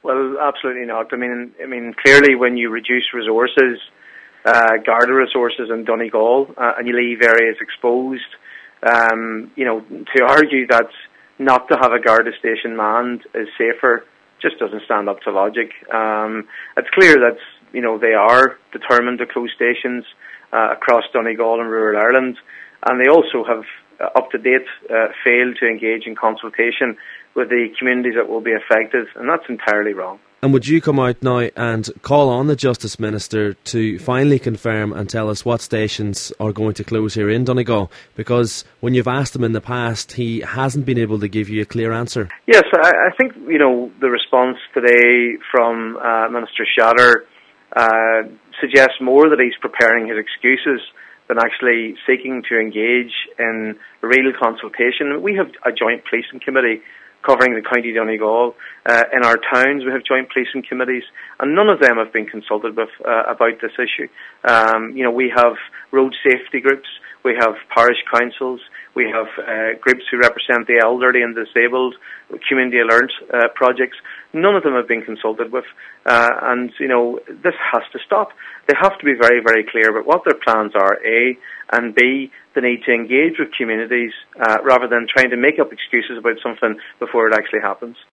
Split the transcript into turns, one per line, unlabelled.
Well, absolutely not. I mean, clearly when you reduce resources, Garda resources in Donegal, and you leave areas exposed, to argue that not to have a Garda station manned is safer just doesn't stand up to logic. It's clear that they are determined to close stations across Donegal and rural Ireland, and they also have up to date failed to engage in consultation with the communities that will be affected, and that's entirely wrong.
And would you come out now and call on the Justice Minister to finally confirm and tell us what stations are going to close here in Donegal? Because when you've asked him in the past, he hasn't been able to give you a clear answer.
Yes, I think the response today from Minister Shatter suggests more that he's preparing his excuses than actually seeking to engage in real consultation. We have a joint policing committee covering the County Donegal. In our towns we have joint policing committees, and none of them have been consulted with about this issue. We have road safety groups, we have parish councils, we have groups who represent the elderly and disabled, community alert projects. None of them have been consulted with, and this has to stop. They have to be very, very clear about what their plans are, A, and B, the need to engage with communities rather than trying to make up excuses about something before it actually happens.